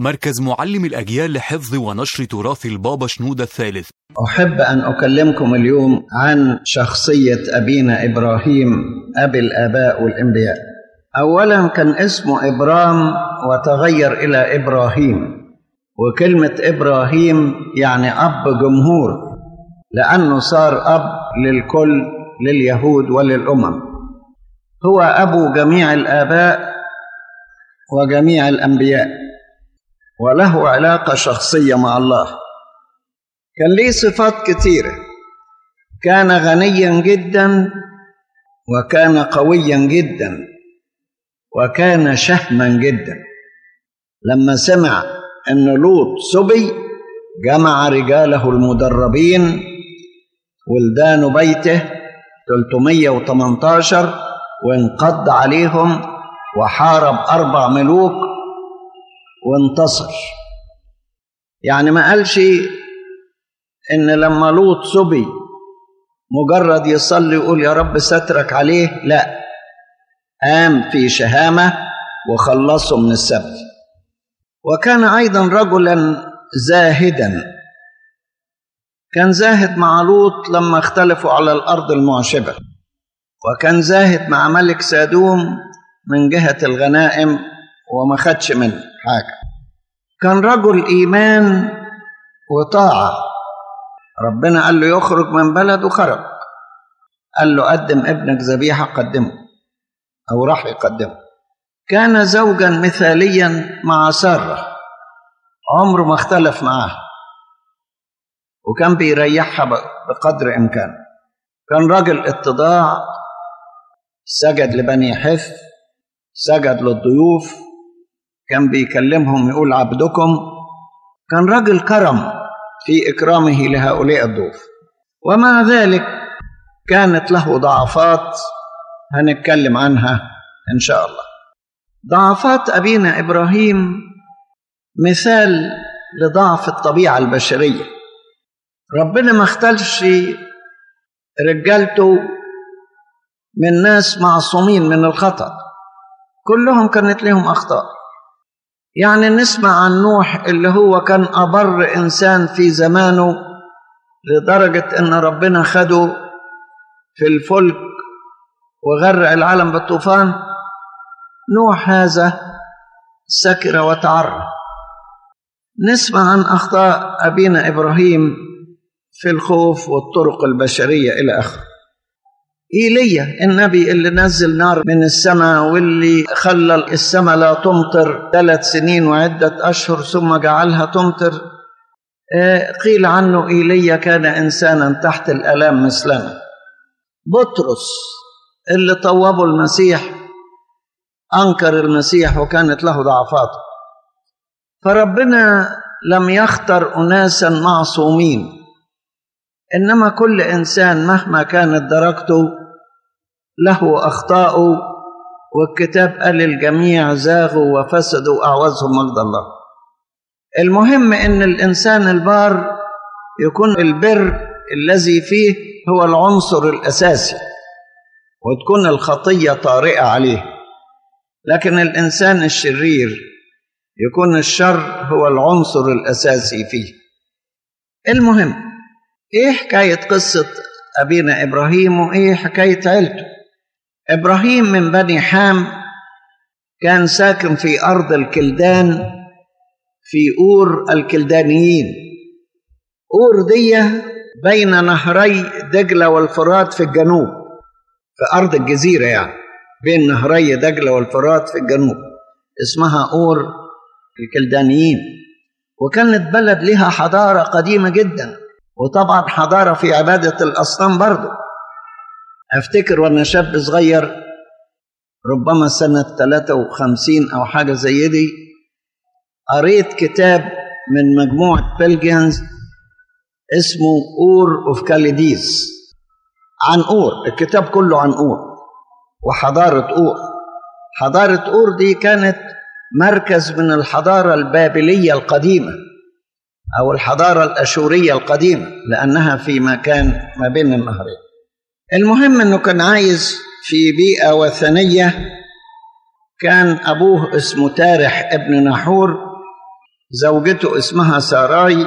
مركز معلم الأجيال لحفظ ونشر تراث البابا شنودة الثالث. أحب أن أكلمكم اليوم عن شخصية أبينا إبراهيم أبي الآباء والأنبياء. أولا كان اسمه إبرام وتغير إلى إبراهيم، وكلمة إبراهيم يعني أب جمهور، لأنه صار أب للكل، لليهود وللأمم. هو أبو جميع الآباء وجميع الأنبياء، وله علاقة شخصية مع الله. كان ليه صفات كثيرة، كان غنيا جدا، وكان قويا جدا، وكان شهما جدا. لما سمع أن لوط سبي جمع رجاله المدربين ولدان بيته 318، وانقض عليهم وحارب 4 ملوك وانتصر. يعني ما قالش إن لما لوط سبي مجرد يصلي يقول يا رب سترك عليه، لا، قام في شهامة وخلصه من السبت. وكان أيضا رجلا زاهدا، كان زاهد مع لوط لما اختلفوا على الأرض المعشبة، وكان زاهد مع ملك سادوم من جهة الغنائم وما خدش منه حاجة. كان رجل إيمان وطاعة. ربنا قال له يخرج من بلد وخرج، قال له قدم ابنك ذبيحة، قدمه، أو راح يقدمه. كان زوجا مثاليا مع سارة، عمره ما اختلف معها، وكان بيريحها بقدر إمكانه. كان رجل اتضاع، سجد لبني حث، سجد للضيوف، كان بيكلمهم يقول عبدكم. كان رجل كرم في إكرامه لهؤلاء الضيوف. ومع ذلك كانت له ضعفات هنتكلم عنها إن شاء الله. ضعفات أبينا إبراهيم مثال لضعف الطبيعة البشرية. ربنا ما اختلش رجالته من ناس معصومين من الخطأ، كلهم كانت لهم أخطاء. يعني نسمع عن نوح اللي هو كان أبر إنسان في زمانه، لدرجة أن ربنا خده في الفلك وغرق العالم بالطوفان. نوح هذا سكر وتعرى. نسمع عن أخطاء أبينا إبراهيم في الخوف والطرق البشرية إلى آخره. إيليا النبي اللي نزل نار من السماء، واللي خلى السماء لا تمطر 3 سنين وعدة أشهر ثم جعلها تمطر، قيل عنه إيليا كان إنسانا تحت الآلام مثلنا. بطرس اللي طوبه المسيح أنكر المسيح وكانت له ضعفاته. فربنا لم يختر أناسا معصومين، إنما كل إنسان مهما كانت درجته له أخطاؤه، والكتاب قال الجميع زاغوا وفسدوا أعوزهم مجد الله. المهم إن الإنسان البار يكون البر الذي فيه هو العنصر الأساسي، وتكون الخطية طارئة عليه. لكن الإنسان الشرير يكون الشر هو العنصر الأساسي فيه. المهم، إيه حكاية قصة أبينا إبراهيم وإيه حكاية عيلته؟ إبراهيم من بني حام، كان ساكن في أرض الكلدان في أور الكلدانيين. أور دي بين نهري دجلة والفرات في الجنوب، في أرض الجزيرة، يعني بين نهري دجلة والفرات في الجنوب، اسمها أور الكلدانيين. وكانت بلد لها حضارة قديمة جدا، وطبعا حضارة في عبادة الأصنام برضو. أفتكر وأنا شاب صغير، ربما سنة 53 أو حاجة زي دي، قريت كتاب من مجموعة بيلجينز اسمه أور أوف كاليديز، عن أور. الكتاب كله عن أور وحضارة أور. حضارة أور دي كانت مركز من الحضارة البابلية القديمة أو الحضارة الأشورية القديمة، لأنها في مكان ما بين النهرين. المهم أنه كان عايز في بيئة وثنية. كان أبوه اسمه تارح ابن نحور، زوجته اسمها ساراي.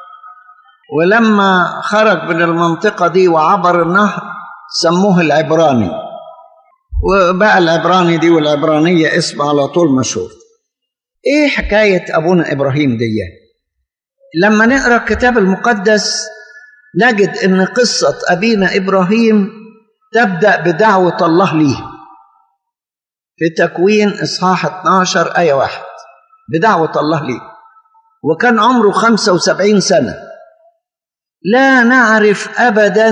ولما خرج من المنطقة دي وعبر النهر سموه العبراني، وبقى العبراني دي والعبرانية اسم على طول مشهور. ايه حكاية ابونا ابراهيم دي؟ لما نقرأ الكتاب المقدس نجد ان قصة ابينا ابراهيم تبدأ بدعوة الله ليه في تكوين اصحاح 12 آية 1، بدعوة الله ليه، وكان عمره 75 سنة. لا نعرف أبدا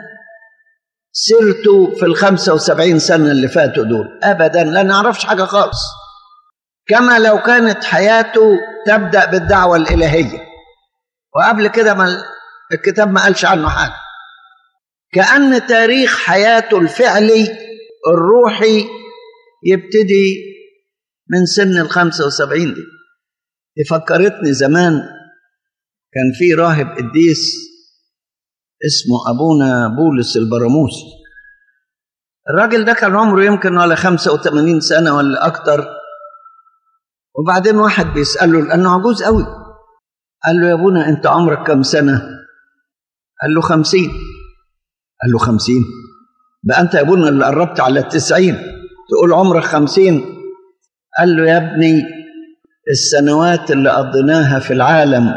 سيرته في 75 سنة اللي فاتوا دول، أبدا لا نعرفش حاجة خالص، كما لو كانت حياته تبدأ بالدعوة الإلهية، وقبل كده الكتاب ما قالش عنه حاجة. كأن تاريخ حياته الفعلي الروحي يبتدي من سن 75 دي. فكرتني زمان كان في راهب قديس اسمه أبونا بولس البراموسي. الراجل ده كان عمره يمكن ولا 85 سنة ولا أكتر. وبعدين واحد بيسأله لأنه عجوز قوي، قال له يا أبونا أنت عمرك كم سنة؟ قال له 50. قال له 50؟ بقى أنت يا أبونا اللي قربت على 90 تقول عمرك 50؟ قال له يا ابني السنوات اللي قضيناها في العالم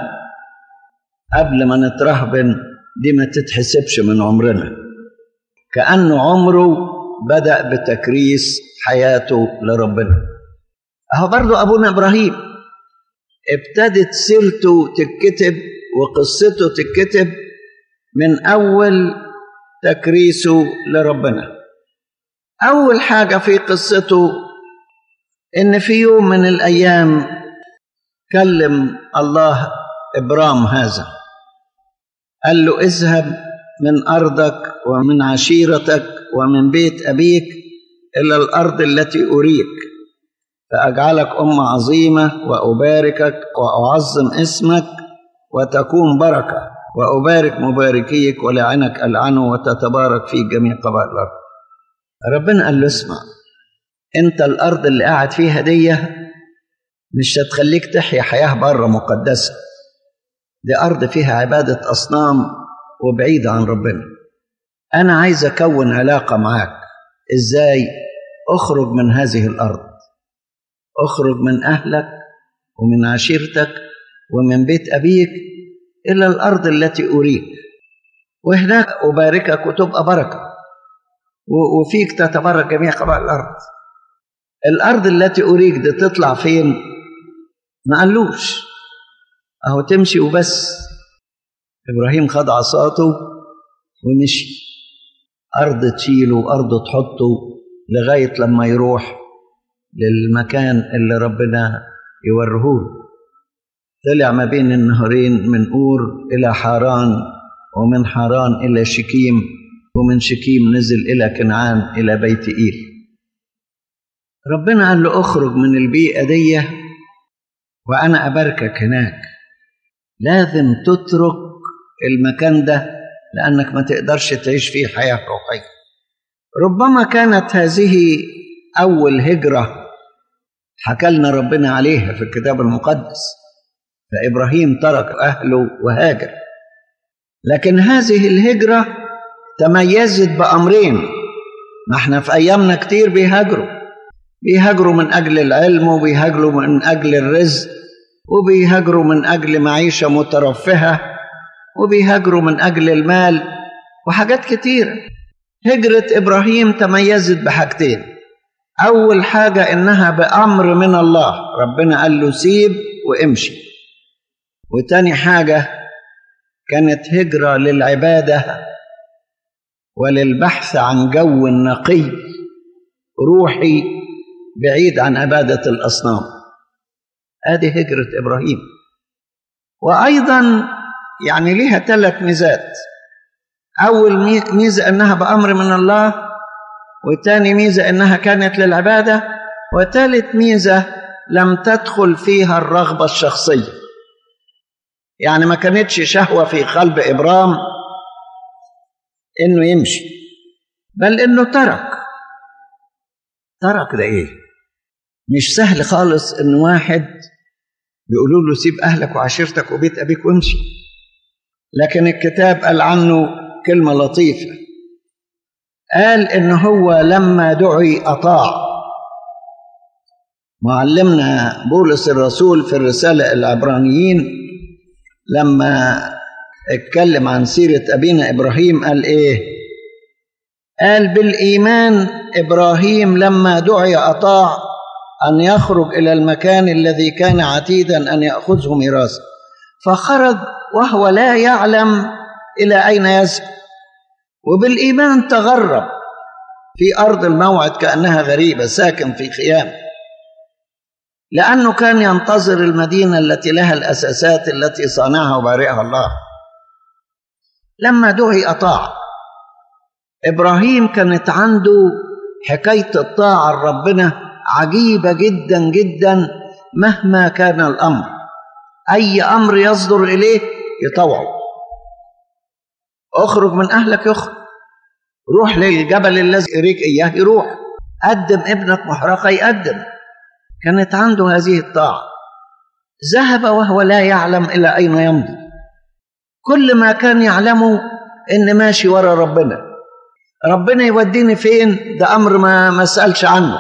قبل ما نترهبن دي ما تتحسبش من عمرنا. كأنه عمره بدأ بتكريس حياته لربنا. أهو برضو أبونا إبراهيم ابتدت سيرته تتكتب وقصته تتكتب من أول تكريسه لربنا. أول حاجة في قصته إن في يوم من الأيام كلم الله إبرام هذا، قال له اذهب من أرضك ومن عشيرتك ومن بيت أبيك إلى الأرض التي أريك، فأجعلك أمة عظيمة وأباركك وأعظم اسمك وتكون بركة، وأبارك مباركيك ولعنك ألعنه وتتبارك في جميع قبائل الأرض. ربنا قال له اسمع، أنت الأرض اللي قاعد فيها دي مش هتخليك تحيا حياة بره مقدسة، دي أرض فيها عبادة أصنام وبعيدة عن ربنا. أنا عايز أكون علاقة معاك. إزاي؟ أخرج من هذه الأرض، أخرج من أهلك ومن عشيرتك ومن بيت أبيك إلى الأرض التي أريك، وهناك أباركك وتبقى بركة، وفيك تتبارك جميع قبائل الأرض. الأرض التي أريك دي تطلع فين؟ ما قالوش، أهو تمشي وبس. إبراهيم خد عصاته ومشي، أرض تشيله وأرض تحطه لغاية لما يروح للمكان اللي ربنا يورهوله. طلع ما بين النهرين من أور إلى حاران، ومن حاران إلى شكيم، ومن شكيم نزل إلى كنعان إلى بيت إيل. ربنا قال له اخرج من البيئة دي وأنا أباركك هناك. لازم تترك المكان ده لأنك ما تقدرش تعيش فيه حياة روحية. ربما كانت هذه أول هجرة حكى لنا ربنا عليها في الكتاب المقدس، فإبراهيم ترك أهله وهاجر. لكن هذه الهجرة تميزت بأمرين. ما احنا في أيامنا كتير بيهاجروا من أجل العلم، وبيهاجروا من أجل الرزق، وبيهاجروا من أجل معيشة مترفهة، وبيهاجروا من أجل المال وحاجات كتير. هجرة إبراهيم تميزت بحاجتين. أول حاجة إنها بأمر من الله، ربنا قال له سيب وامشي. وتاني حاجة كانت هجرة للعبادة وللبحث عن جو نقي روحي بعيد عن عبادة الأصنام. هذه هجرة إبراهيم. وأيضا يعني لها 3 ميزات. أول ميزة أنها بأمر من الله، وثاني ميزة أنها كانت للعبادة، وثالث ميزة لم تدخل فيها الرغبة الشخصية. يعني ما كانتش شهوة في قلب إبرام إنه يمشي، بل إنه ترك. ده إيه؟ مش سهل خالص إن واحد بيقولوا له سيب أهلك وعشيرتك وبيت أبيك وامشي. لكن الكتاب قال عنه كلمة لطيفة، قال إن هو لما دعي أطاع. معلمنا بولس الرسول في الرسالة العبرانيين لما اتكلم عن سيرة أبينا إبراهيم قال إيه؟ قال بالإيمان إبراهيم لما دعي أطاع أن يخرج إلى المكان الذي كان عتيدا أن يأخذه ميراثا، فخرج وهو لا يعلم إلى أين يذهب، وبالإيمان تغرب في أرض الموعد كأنها غريبة ساكن في خيام، لأنه كان ينتظر المدينة التي لها الأساسات التي صانعها وبارئها الله. لما دعي أطاع. إبراهيم كانت عنده حكاية الطاعة لربنا عجيبة جدا جدا مهما كان الأمر، أي أمر يصدر إليه يطوعه. اخرج من أهلك يخرج، روح للجبل الذي يريك إياه يروح، قدم ابنك محرقة يقدم. كانت عنده هذه الطاعة. ذهب وهو لا يعلم إلى أين يمضي، كل ما كان يعلمه إن ماشي ورا ربنا. ربنا يوديني فين ده أمر ما أسألش عنه،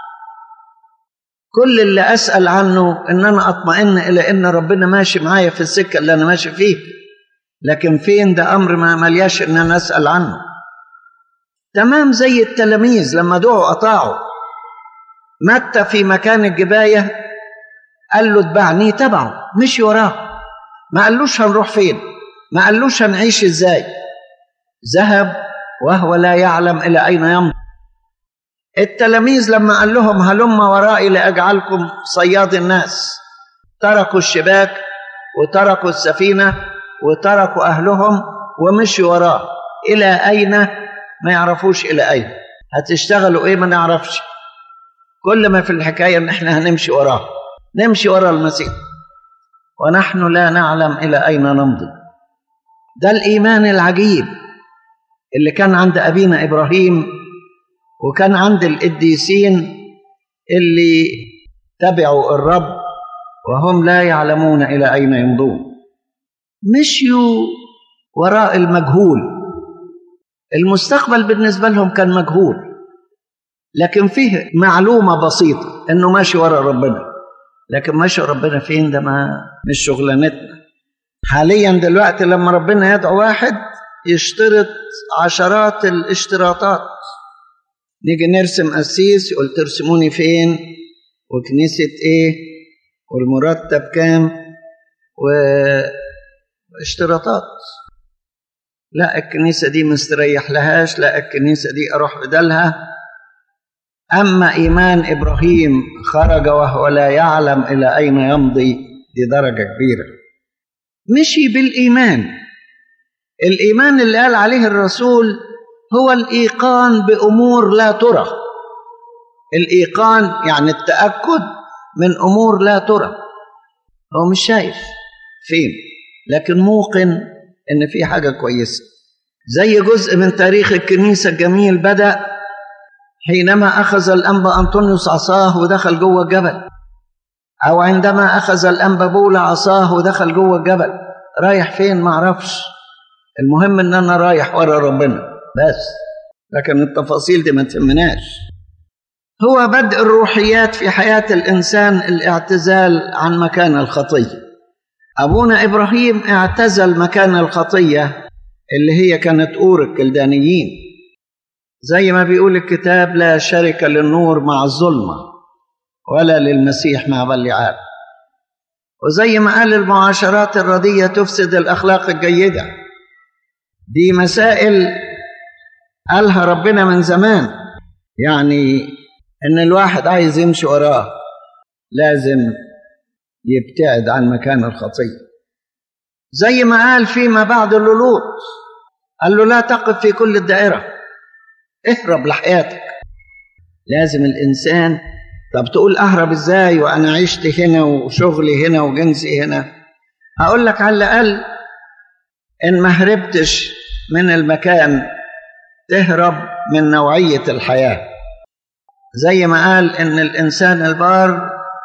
كل اللي أسأل عنه إن أنا أطمئن إلى إن ربنا ماشي معايا في السكة اللي أنا ماشي فيه، لكن فين ده أمر ما ملياش إن أنا أسأل عنه. تمام زي التلاميذ لما دعوا أطاعوا. متى في مكان الجباية قال له اتبعني، تبعه مشي وراه، ما قالوش هنروح فين، ما قالوش هنعيش ازاي. ذهب وهو لا يعلم إلى أين يمضي. التلاميذ لما قال لهم هلم ورائي لأجعلكم صياد الناس، تركوا الشباك وتركوا السفينة وتركوا أهلهم ومشوا وراه. إلى أين؟ ما يعرفوش إلى أين. هتشتغلوا إيه؟ ما نعرفش. كل ما في الحكاية إن إحنا هنمشي وراه، نمشي ورا المسيح ونحن لا نعلم إلى أين نمضي. ده الإيمان العجيب اللي كان عند أبينا إبراهيم وكان عند القديسين اللي تبعوا الرب وهم لا يعلمون إلى أين يمضون. مشيوا وراء المجهول. المستقبل بالنسبة لهم كان مجهول، لكن فيه معلومة بسيطة إنه ماشي وراء ربنا، لكن ماشي ربنا فين ده مش شغلانتنا. حاليا دلوقتي لما ربنا يدعو واحد يشترط عشرات الاشتراطات. نيجي نرسم قسيس يقول ترسموني فين وكنيسة ايه والمرتب كام واشتراطات. لا الكنيسة دي مستريح لهاش، لا الكنيسة دي أروح بدلها. أما إيمان إبراهيم خرج وهو لا يعلم إلى أين يمضي، دي درجة كبيرة. مشي بالإيمان. الإيمان اللي قال عليه الرسول هو الإيقان بأمور لا ترى. الإيقان يعني التأكد من أمور لا ترى. هو مش شايف فين، لكن موقن إن في حاجة كويسة. زي جزء من تاريخ الكنيسة الجميل بدأ حينما أخذ الأنبا أنطونيوس عصاه ودخل جوه الجبل، أو عندما أخذ الأنبا بولا عصاه ودخل جوه الجبل. رايح فين ما أعرفش، المهم إن أنا رايح ورا ربنا بس، لكن التفاصيل دي ما تهمناش. هو بدء الروحيات في حياة الإنسان الاعتزال عن مكان الخطية. أبونا إبراهيم اعتزل مكان الخطية اللي هي كانت أور الكلدانيين، زي ما بيقول الكتاب لا شرك للنور مع الظلمة ولا للمسيح مع بلعام. وزي ما قال المعاشرات الردية تفسد الأخلاق الجيدة. دي مسائل قالها ربنا من زمان، يعني إن الواحد عايز يمشي وراه لازم يبتعد عن مكان الخطية. زي ما قال فيما بعد للوط، قال له لا تقف في كل الدائرة، اهرب لحياتك. لازم الإنسان، طب تقول أهرب إزاي وأنا عشت هنا وشغلي هنا وجنسي هنا؟ هقول لك على الأقل إن ما هربتش من المكان تهرب من نوعية الحياة. زي ما قال إن الإنسان البار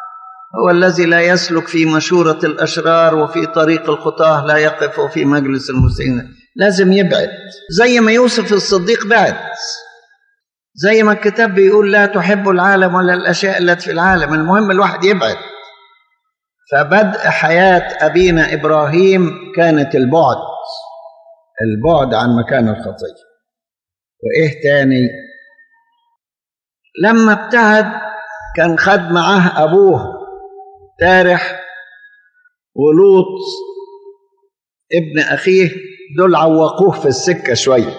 هو الذي لا يسلك في مشورة الأشرار وفي طريق الخطاة لا يقف في مجلس المسيئين. لازم يبعد زي ما يوسف الصديق بعد، زي ما الكتاب بيقول لا تحب العالم ولا الأشياء التي في العالم. المهم الواحد يبعد. فبدء حياة أبينا إبراهيم كانت البعد عن مكان الخطية. وإيه تاني؟ لما ابتعد كان خد معاه أبوه تارح ولوط ابن أخيه، دول عوقوه في السكة شوية.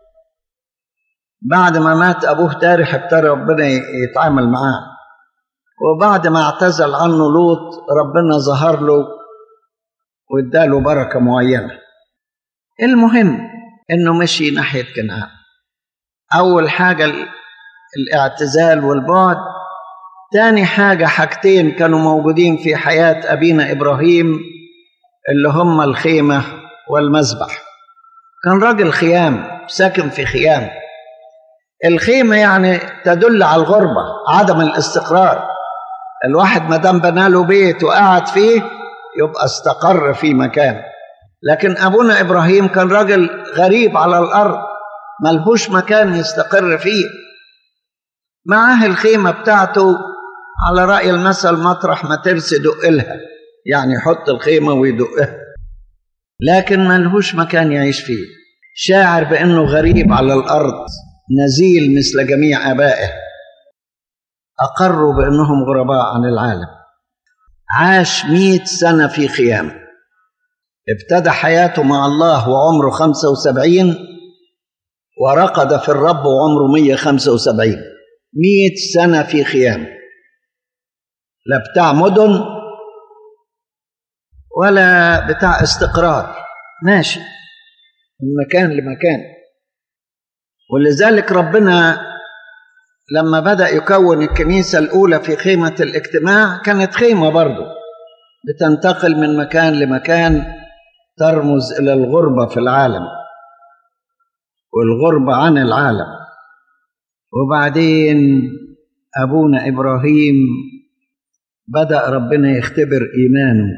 بعد ما مات أبوه تارح ابتدى ربنا يتعامل معاه، وبعد ما اعتزل عنه لوط ربنا ظهر له واداله بركة معينة. المهم انه مشي ناحية كنعان. اول حاجة الاعتزال والبعد. تاني حاجة حاجتين كانوا موجودين في حياة أبينا إبراهيم اللي هم الخيمة والمذبح. كان راجل خيام، ساكن في خيام. الخيمة يعني تدل على الغربة، عدم الاستقرار. الواحد ما دام بنى له بيت وقعد فيه يبقى استقر في مكان. لكن أبونا إبراهيم كان راجل غريب على الأرض، ملهوش مكان يستقر فيه. معاه الخيمة بتاعته، على رأي المثل مطرح ما ترسي دقلها، يعني يحط الخيمة ويدقها، لكن ملهوش مكان يعيش فيه. شاعر بأنه غريب على الأرض، نزيل مثل جميع آبائه، أقروا بأنهم غرباء عن العالم. عاش 100 سنة في خيام. ابتدى حياته مع الله وعمره 75، ورقد في الرب وعمره 175. 100 سنة في خيام، لا بتاع مدن ولا بتاع استقرار، ماشي من مكان لمكان. ولذلك ربنا لما بدأ يكون الكنيسة الأولى في خيمة الاجتماع، كانت خيمة برضو بتنتقل من مكان لمكان، ترمز إلى الغربة في العالم والغربة عن العالم. وبعدين أبونا إبراهيم بدأ ربنا يختبر إيمانه،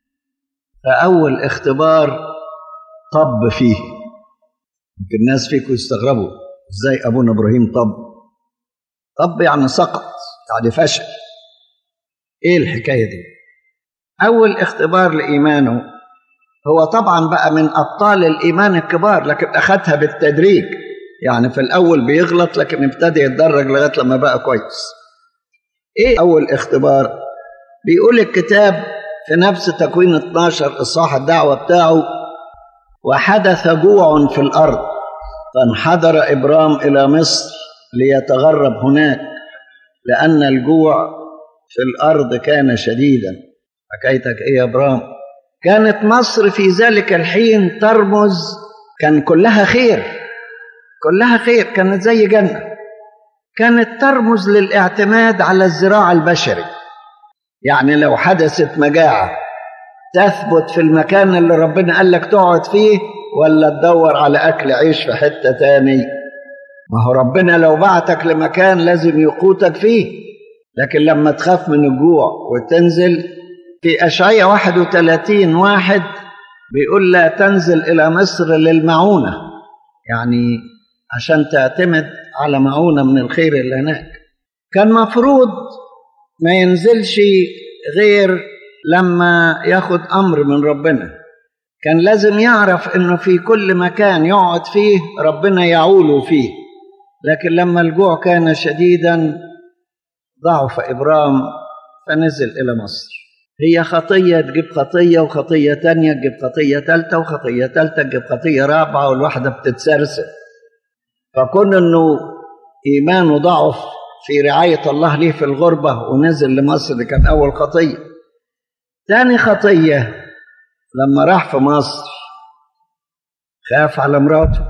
فأول اختبار طب فيه. يمكن الناس فيكم يستغربوا إزاي أبونا إبراهيم طب يعني سقط، يعني فشل. إيه الحكاية دي؟ أول اختبار لإيمانه، هو طبعا بقى من أبطال الإيمان الكبار، لكن أخذها بالتدريج. يعني في الأول بيغلط لكن ابتدى يتدرج لغاية لما بقى كويس. إيه أول اختبار؟ بيقول الكتاب في نفس تكوين 12 إصحاح الدعوة بتاعه: وحدث جوع في الأرض فانحدر إبرام إلى مصر ليتغرب هناك لأن الجوع في الأرض كان شديدا. حكايتك إيه يا إبرام؟ كانت مصر في ذلك الحين ترمز، كان كلها خير، كلها خير، كانت زي جنة، كانت ترمز للاعتماد على الزراعة البشري. يعني لو حدثت مجاعة تثبت في المكان اللي ربنا قال لك تقعد فيه، ولا تدور على أكل عيش في حتة تاني؟ ما هو ربنا لو بعتك لمكان لازم يقوتك فيه. لكن لما تخاف من الجوع وتنزل، في أشعياء 31:1 بيقول لا تنزل إلى مصر للمعونة، يعني عشان تعتمد على معونة من الخير اللي هناك. كان مفروض ما ينزلش غير لما ياخد أمر من ربنا. كان لازم يعرف إنه في كل مكان يقعد فيه ربنا يعوله فيه. لكن لما الجوع كان شديدا ضعف إبرام فنزل إلى مصر. هي خطية تجيب خطية، وخطية تانية تجيب خطية تالتة، وخطية تالتة تجيب خطية رابعة، والواحدة بتتسرسل. فكون إنه إيمانه ضعف في رعاية الله ليه في الغربة ونزل لمصر، دي كان أول خطية. تاني خطية لما راح في مصر خاف على مراته.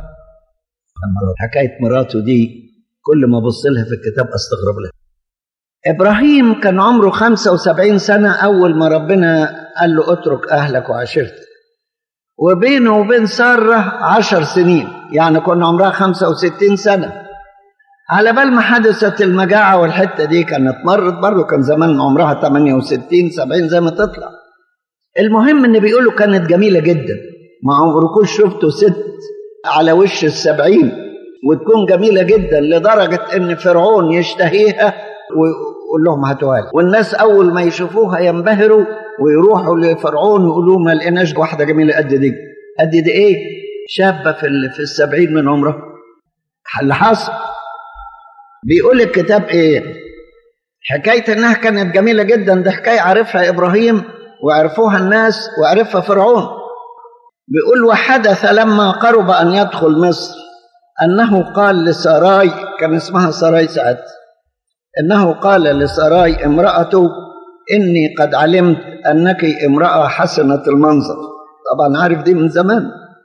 حكاية مراته دي كل ما أبص لها في الكتاب أستغرب لها. إبراهيم كان عمره 75 سنة أول ما ربنا قال له اترك أهلك وعشيرتك، وبينه وبين سارة 10 سنين، يعني كنا عمرها 65 سنة. على بال ما حدثت المجاعة، والحتة دي كانت مرت برضه، كان زمان عمرها 68 70 زي ما تطلع. المهم ان بيقولوا كانت جميلة جدا. ما عمركوش شفتوا ست على وش 70 وتكون جميلة جدا لدرجة ان فرعون يشتهيها ويقول لهم هاتوها لي، والناس اول ما يشوفوها ينبهروا ويروحوا لفرعون ويقولوا ما لقيناش واحدة جميلة قد دي. قد دي ايه؟ شابة في 70 من عمرها. اللي حصل بيقول الكتاب ايه؟ حكاية انها كانت جميلة جدا ده حكاية عرفها ابراهيم وعرفوها الناس وعرفها فرعون. بيقول وحدث لما قرب ان يدخل مصر انه قال لساراي، كان اسمها ساراي ساعتها، انه قال لساراي امرأته اني قد علمت انك امرأة حسنة المنظر. طبعا عارف دي من زمان.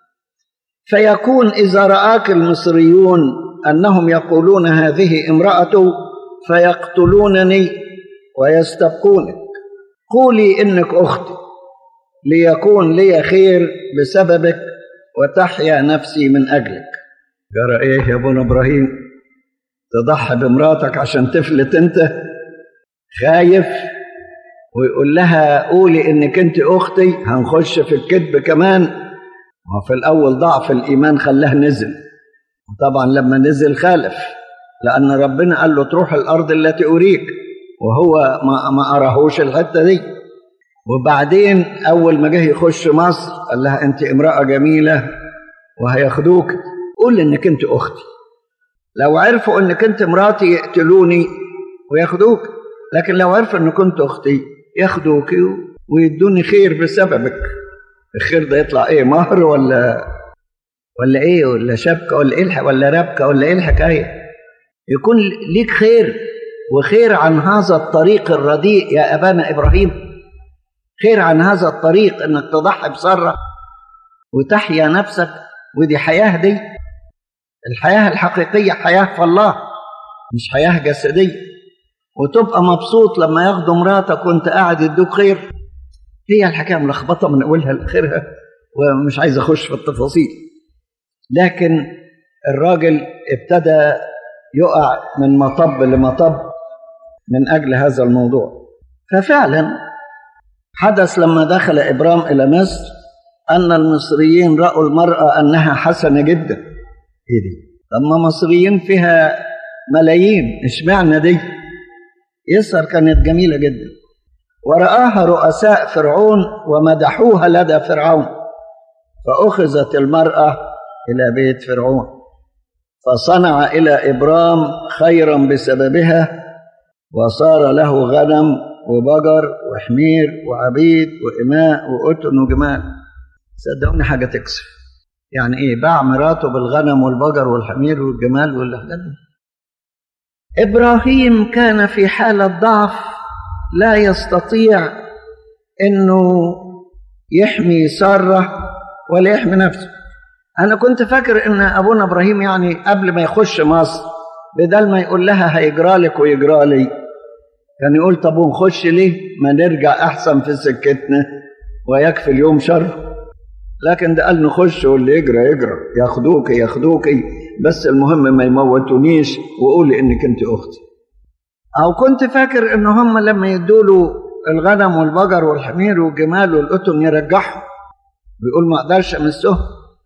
فيكون اذا رآك المصريون أنهم يقولون هذه امرأته فيقتلونني ويستبقونك، قولي إنك أختي ليكون لي خير بسببك وتحيا نفسي من أجلك. جرى إيه يا ابونا إبراهيم؟ تضحي بامرأتك عشان تفلت أنت؟ خايف؟ ويقول لها قولي إنك أنت أختي. هنخش في الكذب كمان. وفي الأول ضعف الإيمان خلاه نزل، وطبعا لما نزل خالف، لأن ربنا قال له تروح الأرض التي أريك، وهو ما أراهوش الحتة دي. وبعدين أول ما جه يخش مصر قال لها أنت امرأة جميلة وهياخدوك، قول إنك أنت أختي. لو عرفوا إنك أنت مراتي يقتلوني وياخدوك، لكن لو عرفوا إنك أنت أختي ياخدوك ويدوني خير بسببك. الخير ده يطلع إيه؟ مهر ولا ايه؟ ولا شبكه ولا ايه ولا ربكه ولا ايه الحكايه؟ يكون ليك خير، وخير عن هذا الطريق الرديء يا ابانا ابراهيم. خير عن هذا الطريق انك تضحي بسره وتحيا نفسك. ودي حياه، دي الحياه الحقيقيه، حياه في الله مش حياه جسديه. وتبقى مبسوط لما ياخدوا مراتك وانت قاعد يدوك خير. هي الحكايه ملخبطه من اولها لاخرها ومش عايز اخش في التفاصيل. لكن الراجل ابتدى يقع من مطب لمطب من أجل هذا الموضوع. ففعلا حدث لما دخل إبرام إلى مصر أن المصريين رأوا المرأة أنها حسنة جدا. إيه دي؟ طب ما مصريين فيها ملايين، اشمعنى دي؟ يسر كانت جميلة جدا. ورآها رؤساء فرعون ومدحوها لدى فرعون، فأخذت المرأة إلى بيت فرعون، فصنع إلى إبرام خيرا بسببها، وصار له غنم وبقر وحمير وعبيد وإماء وأتن وجمال. صدقوني حاجة تكسف. يعني إيه؟ باع مراته بالغنم والبقر والحمير والجمال والحاجات دي. إبراهيم كان في حالة ضعف لا يستطيع إنه يحمي سارة ولا يحمي نفسه. أنا كنت فاكر إن أبونا إبراهيم يعني قبل ما يخش مصر بدل ما يقول لها هيجرالك ويجرالي، كان يقول طب ونخش ليه؟ ما نرجع أحسن في سكتنا ويكفي اليوم شر. لكن ده قال نخش واللي يجرى يجرى، ياخدوك بس المهم ما يموتونيش وقولي إنك أنت أختي. أو كنت فاكر إن هم لما يدوله الغنم والبقر والحمير والجمال والأتن يرجعهم، بيقول ما أقدرش أمسهم.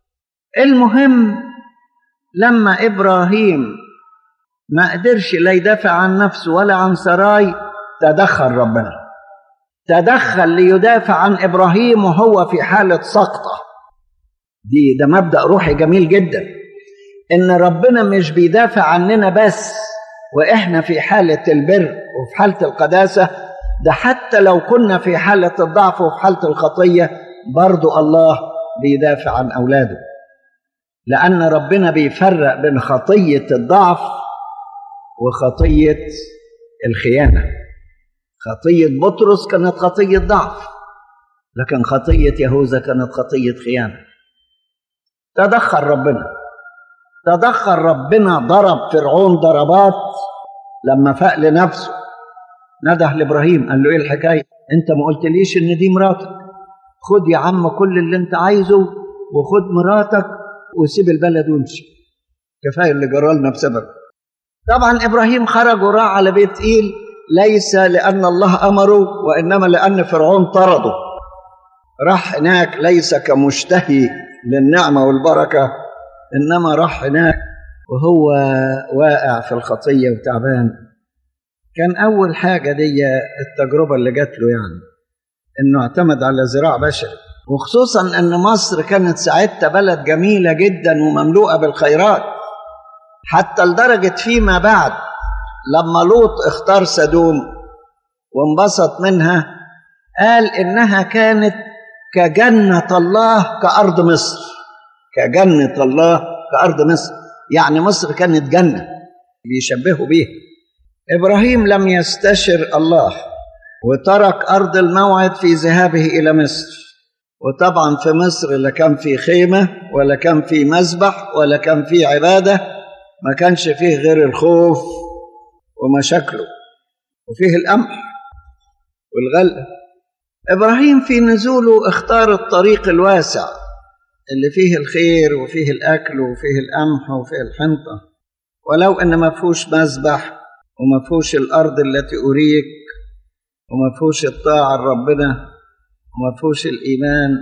المهم لما إبراهيم ما قدرش لا يدافع عن نفسه ولا عن سراي، تدخل ربنا، تدخل ليدافع عن إبراهيم وهو في حالة سقطة. ده مبدأ روحي جميل جدا، إن ربنا مش بيدافع عننا بس وإحنا في حالة البر وفي حالة القداسة، ده حتى لو كنا في حالة الضعف وفي حالة الخطية برضو الله بيدافع عن أولاده، لأن ربنا بيفرق بين خطية الضعف وخطية الخيانة. خطية بطرس كانت خطية ضعف، لكن خطية يهوذا كانت خطية خيانة. تدخل ربنا، ضرب فرعون ضربات لما فاق لنفسه. نده لإبراهيم قال له ايه الحكاية؟ انت ما قلتليش ان دي مراتك، خد يا عم كل اللي انت عايزه وخد مراتك وسيب البلد وامشي، كفاية اللي جرالنا بسبب. طبعا إبراهيم خرج وراح على بيت إيل، ليس لأن الله أمره وإنما لأن فرعون طرده. راح هناك ليس كمشتهي للنعمة والبركة، إنما راح هناك وهو واقع في الخطية وتعبان. كان أول حاجة دي التجربة اللي جات له، يعني إنه اعتمد على ذراع بشري، وخصوصا أن مصر كانت ساعتها بلد جميلة جدا ومملوءة بالخيرات، حتى لدرجة فيما بعد لما لوط اختار سدوم وانبسط منها قال إنها كانت كجنة الله كأرض مصر. كجنة الله كأرض مصر، يعني مصر كانت جنة بيشبهوا بيها. إبراهيم لم يستشر الله وترك أرض الموعد في ذهابه إلى مصر، وطبعا في مصر لا كان في خيمة ولا كان في مذبح ولا كان في عبادة، ما كانش فيه غير الخوف ومشاكله، وفيه القمح والغلة. إبراهيم في نزوله اختار الطريق الواسع اللي فيه الخير وفيه الأكل وفيه القمح وفيه الحنطة، ولو أن ما فيهوش مذبح وما فيهوش الأرض التي أريك وما فيهوش الطاعة لربنا وما فيهوش الإيمان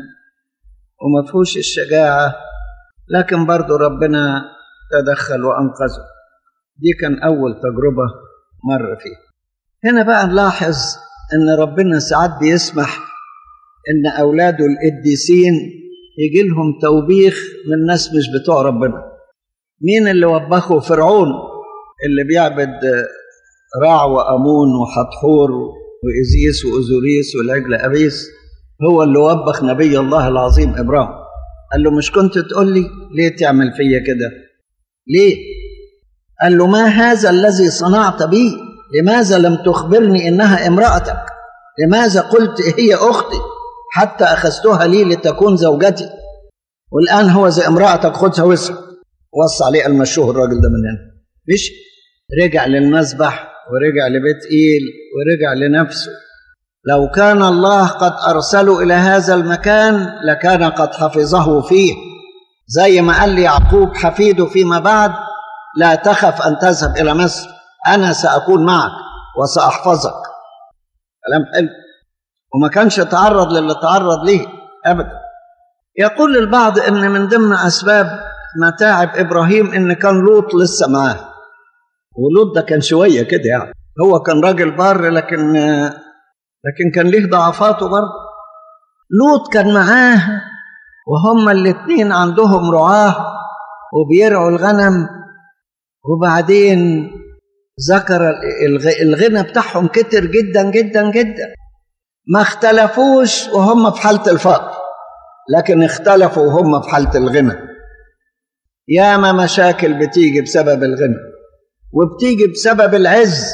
وما فيهوش الشجاعة، لكن برضو ربنا تدخل وأنقذه. دي كان أول تجربة مر فيها. هنا بقى نلاحظ أن ربنا ساعات بيسمح أن أولاده القديسين يجي لهم توبيخ من ناس مش بتوع ربنا. مين اللي وبخه؟ فرعون اللي بيعبد راع وأمون وحتحور وإزيس وأزوريس والعجل أبيس، هو اللي وبخ نبي الله العظيم إبراهيم. قال له مش كنت تقول لي ليه تعمل فيا كده؟ ليه؟ قال له ما هذا الذي صنعت بي؟ لماذا لم تخبرني إنها امرأتك؟ لماذا قلت هي أختي حتى أخذتها لي لتكون زوجتي؟ والآن هو زي امرأتك، خدها وسع. وصى عليه المشوه الراجل ده من هنا، مش رجع للمذبح ورجع لبيت إيل ورجع لنفسه. لو كان الله قد أرسله إلى هذا المكان لكان قد حفظه فيه، زي ما قال لي يعقوب حفيده فيما بعد: لا تخف أن تذهب إلى مصر، أنا سأكون معك وسأحفظك. كلام حلو، وما كانش تعرض للي تعرض ليه أبدا. يقول البعض إن من ضمن أسباب متاعب إبراهيم إن كان لوط لسه معاه، ولوط ده كان شوية كده، يعني هو كان راجل بار لكن كان ليه ضعفاته برضه. لوط كان معاه وهم الاثنين عندهم رعاه وبيرعوا الغنم، وبعدين ذكر الغنى بتاعهم كتر جدا جدا جدا. ما اختلفوش وهم في حالة الفقر، لكن اختلفوا وهم في حالة الغنى. ياما مشاكل بتيجي بسبب الغنى وبتيجي بسبب العز،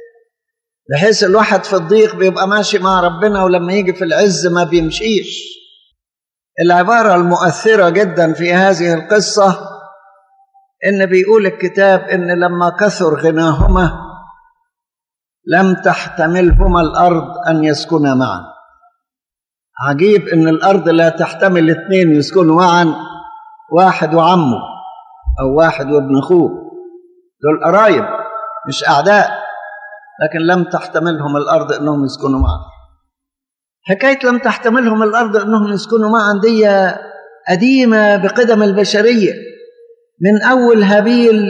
بحيث الواحد في الضيق بيبقى ماشي مع ربنا ولما يجي في العز ما بيمشيش. العبارة المؤثرة جدا في هذه القصة إن بيقول الكتاب إن لما كثر غناهما لم تحتملهما الأرض أن يسكنا معا. عجيب إن الأرض لا تحتمل اثنين يسكنوا معا، واحد وعمه أو واحد وابن أخوه، دول قرايب مش أعداء، لكن لم تحتملهم الأرض أنهم يسكنوا معا. حكاية لم تحتملهم الأرض أنهم يسكنوا معا دي قديمة بقدم البشرية، من أول هابيل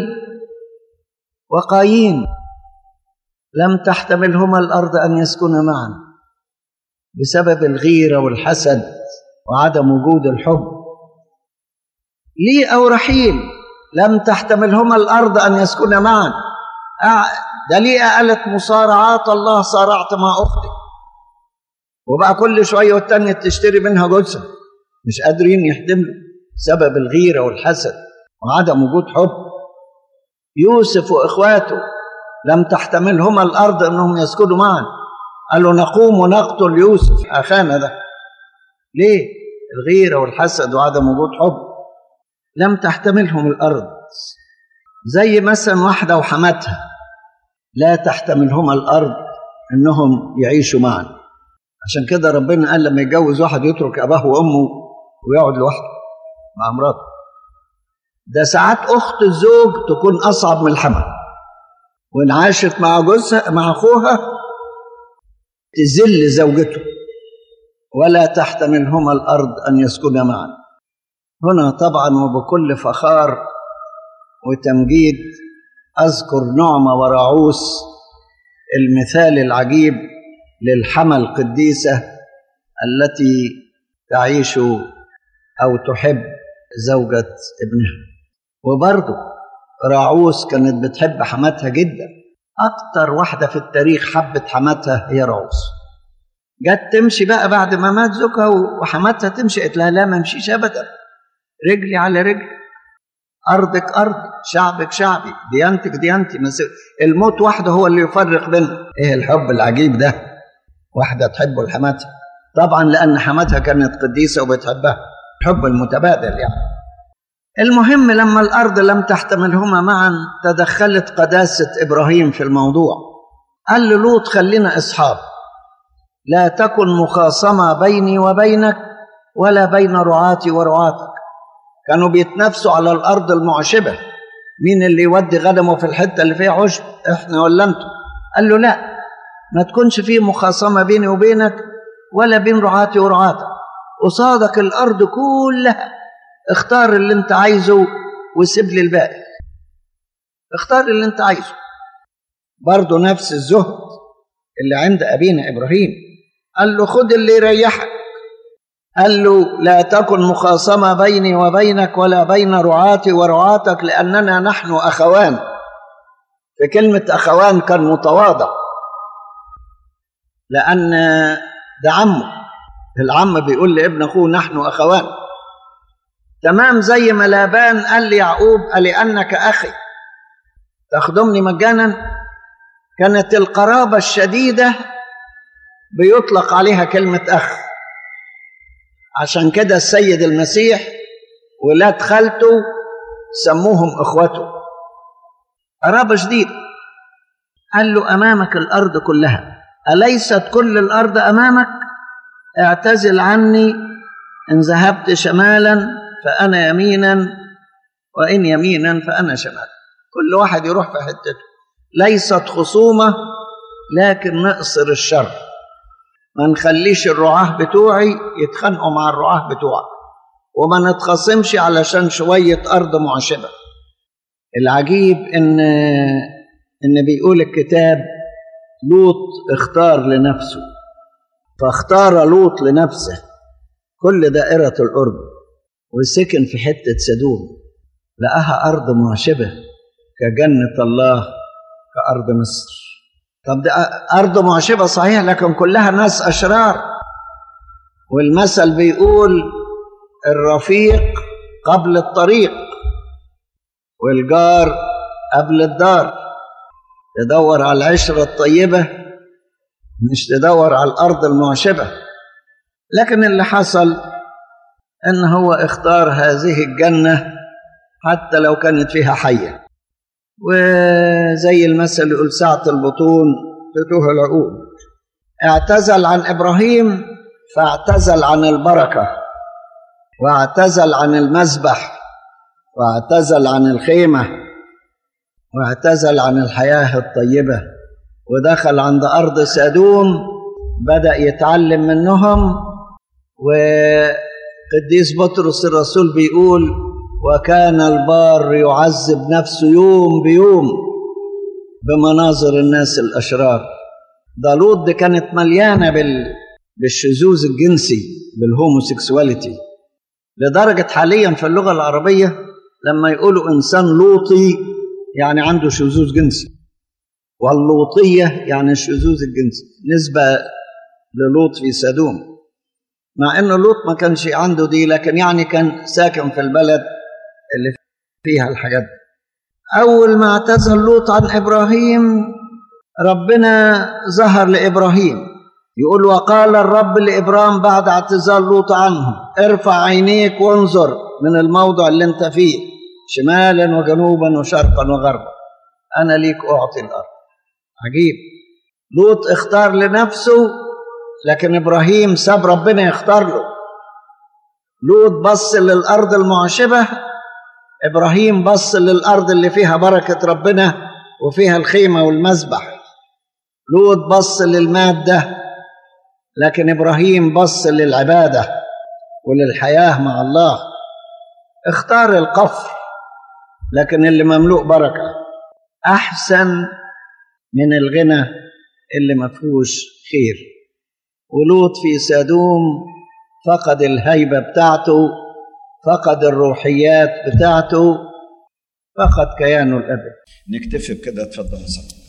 وقايين لم تحتملهما الأرض أن يسكنا معا بسبب الغيرة والحسد وعدم وجود الحب. لي أو رحيل لم تحتملهما الأرض أن يسكنا معا. ده ليه قالت مصارعات الله صارعت مع أختي، وبقى كل شوية والتانية تشتري منها جوزها، مش قادرين يحتملوا سبب الغيرة والحسد وعدم وجود حب. يوسف وإخواته لم تحتملهما الأرض أنهم يسكنوا معا، قالوا نقوم ونقتل يوسف أخانا ده. ليه؟ الغيرة والحسد وعدم وجود حب. لم تحتملهم الأرض. زي مثلا واحدة وحماتها لا تحتملهما الأرض أنهم يعيشوا معا. عشان كده ربنا قال لما يتجوز واحد يترك أباه وأمه ويقعد لوحده مع مراته. ده ساعات أخت الزوج تكون أصعب من الحمل، وإن عاشت مع جوزها مع أخوها تذل زوجته، ولا تحتملهما الأرض أن يسكنا معا. هنا طبعا وبكل فخار وتمجيد أذكر نعمة وراعوس، المثال العجيب للحمى القديسة التي تعيش أو تحب زوجة ابنها. وبرضه راعوس كانت بتحب حماتها جدا، أكتر واحدة في التاريخ حبت حماتها هي راعوس. جت تمشي بقى بعد ما مات زوجها وحماتها تمشي، قالت لها لا ما امشيش أبدا، رجلي على رجلي، أرضك أرضي، شعبك شعبي، ديانتك ديانتي، الموت وحده هو اللي يفرق بيننا. إيه الحب العجيب ده، واحدة تحبه لحماتها، طبعا لأن حماتها كانت قديسة وبتحبها، الحب المتبادل يعني. المهم لما الأرض لم تحتملهما معا تدخلت قداسة إبراهيم في الموضوع، قال له لوط خلينا أصحاب، لا تكن مخاصمة بيني وبينك ولا بين رعاتي ورعاتك. كانوا بيتنافسوا على الأرض المعشبة، مين اللي يودي غنمه في الحتة اللي فيها عشب، إحنا ولا أنتم؟ قال له لا، ما تكونش فيه مخاصمة بيني وبينك ولا بين رعاتي ورعاتك، قصادك الأرض كلها، اختار اللي انت عايزه وسيب لي الباقي، اختار اللي انت عايزه. برضه نفس الزهد اللي عند أبينا إبراهيم، قال له خد اللي يريحك، قال له لا تكن مخاصمة بيني وبينك ولا بين رعاتي ورعاتك لأننا نحن أخوان. في كلمة أخوان كان متواضع، لأن ده عمه، العم بيقول لابن أخوه نحن أخوان، تمام زي ما لابان قال ليعقوب ألأنك أخي تخدمني مجانا. كانت القرابة الشديدة بيطلق عليها كلمة أخ، عشان كده السيد المسيح ولاد خالته سموهم إخوته، قرابة شديدة. قال له أمامك الأرض كلها، أليست كل الأرض أمامك؟ اعتزل عني، إن ذهبت شمالا فأنا يمينا، وإن يمينا فأنا شمالا. كل واحد يروح في حتته، ليست خصومة لكن نقصر الشر، ما نخليش الرعاة بتوعي يتخانقوا مع الرعاة بتوعك، وما نتخاصمش علشان شوية أرض معشبة. العجيب إن بيقول الكتاب لوط اختار لنفسه، فاختار لوط لنفسه كل دائرة الأردن وسكن في حتة سدوم، لقاها أرض معشبة كجنة الله كأرض مصر. طب ده أرض معشبة صحيح، لكن كلها ناس أشرار، والمثل بيقول الرفيق قبل الطريق والجار قبل الدار. تدور على العشرة الطيبة مش تدور على الأرض المعشبة. لكن اللي حصل أن هو اختار هذه الجنة حتى لو كانت فيها حية، وزي المثل يقول سعة البطون تتوه العقول. اعتزل عن إبراهيم فاعتزل عن البركة، واعتزل عن المذبح، واعتزل عن الخيمة، واعتزل عن الحياة الطيبة، ودخل عند أرض سدوم بدأ يتعلم منهم. وقديس بطرس الرسول بيقول وكان البار يعذب نفسه يوم بيوم بمناظر الناس الأشرار. ده لوط دي كانت مليانة بالشذوذ الجنسي، بالهوموسيكسواليتي، لدرجة حاليا في اللغة العربية لما يقولوا إنسان لوطي يعني عنده شذوذ جنسي، واللوطية يعني الشذوذ الجنسي نسبة للوط في سدوم، مع إنه لوط ما كانش عنده دي، لكن يعني كان ساكن في البلد اللي فيها الحاجات. أول ما اعتزل لوط عن إبراهيم ربنا ظهر لإبراهيم، يقول وقال الرب لإبراهيم بعد اعتزال لوط عنه ارفع عينيك وانظر من الموضع اللي انت فيه شمالا وجنوبا وشرقا وغربا، أنا ليك أعطي الأرض. عجيب، لوط اختار لنفسه لكن إبراهيم ساب ربنا يختار له. لوط بص للأرض المعشبة، إبراهيم بص للأرض اللي فيها بركة ربنا وفيها الخيمة والمذبح. لوط بص للمادة، لكن إبراهيم بص للعبادة وللحياة مع الله. اختار القفر، لكن اللي مملوء بركة أحسن من الغنى اللي ما فيهوش خير. ولوط في سدوم فقد الهيبة بتاعته، فقد الروحيات بتاعته، فقد كيانه الأبدي. نكتفي بكده. اتفضل يا صاحبي.